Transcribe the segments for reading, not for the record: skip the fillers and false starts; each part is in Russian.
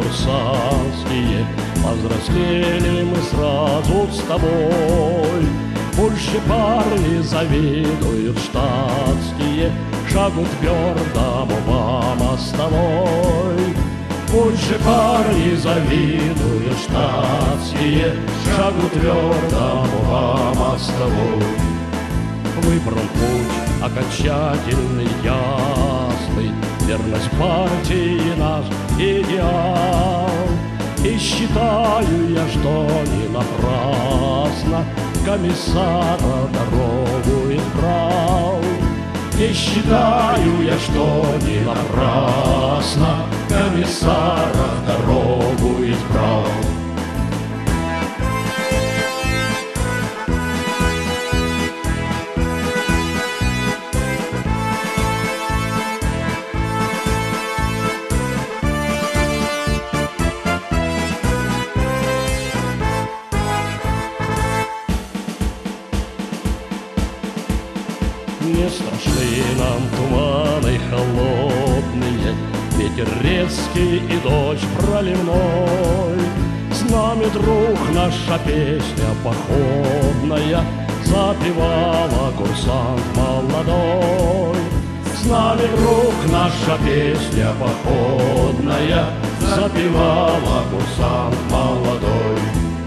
курсантские, повзрослели мы сразу с тобой. Больше парни завидуют штатские, шагу твердому по мостовой. Больше парни завидуют штатские, шагу твердому по мостовой. Выбран путь окончательный, ясный, верность партии наш идеал. И считаю я, что не напрасно комиссара дорогу избрал. И считаю я, что не напрасно комиссара дорогу избрал. Не страшны нам туманы холодные, ветер резкий и дождь проливной. С нами, друг, наша песня походная запевала курсант молодой. С нами, друг, наша песня походная запевала курсант молодой.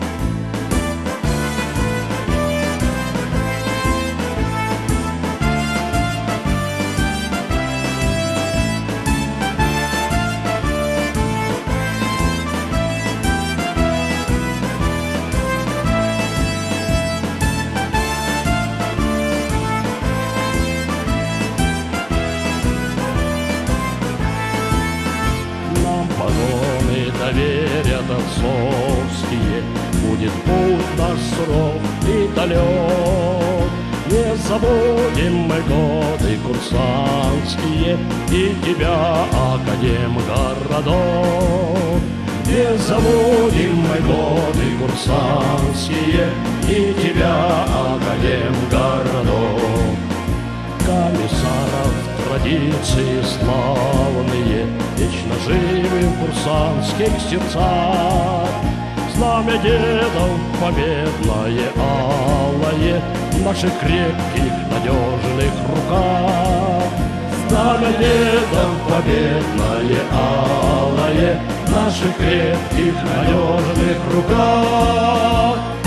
Доверят отцовские, будет путь наш суров и далек. Не забудем мы годы курсантские и тебя, академгородок. Не забудем мы годы курсантские и тебя, академгородок. Комиссаров традиции славные вечно живы в курсантских сердцах. Знамя дедов победное, алое в наших крепких, надежных руках. Знамя дедов победное, алое в наших крепких, надежных руках.